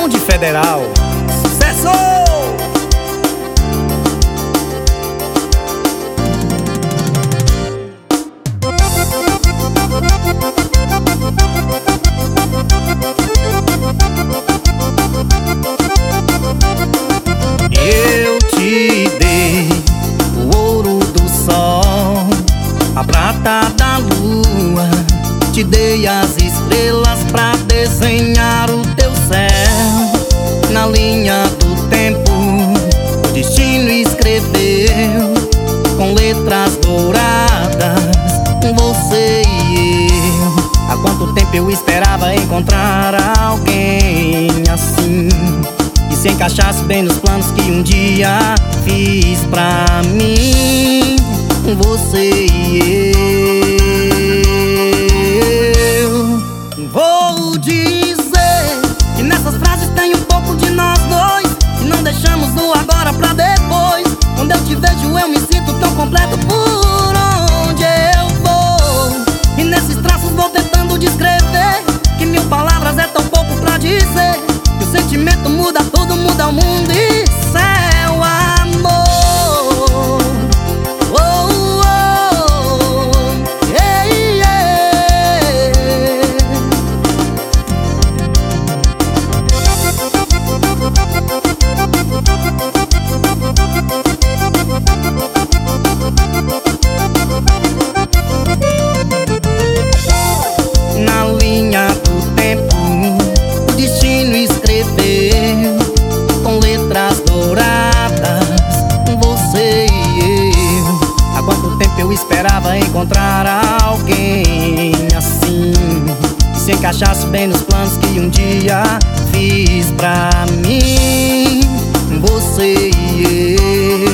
Bonde Federal. Sucesso! Eu te dei o ouro do sol, a prata da lua, te dei as estrelas pra desenhar o teu céu. Na linha do tempo, o destino escreveu com letras douradas você e eu. Há quanto tempo eu esperava encontrar alguém assim, que se encaixasse bem nos planos que um dia fiz pra mim. Você e eu. Vou dizer que nessas frases tem um pouco de nós dois, e não deixamos o agora pra depois. Quando eu te vejo eu me sinto tão completo por onde eu vou. E nesses traços vou tentando descrever que 1000 palavras é tão pouco pra dizer que o sentimento muda tudo, muda o mundo. Isso é o amor. Na linha do tempo, o destino escreveu com letras douradas você e eu. Há quanto tempo eu esperava encontrar alguém assim, que se encaixasse bem nos planos que um dia fiz pra mim. Você e eu.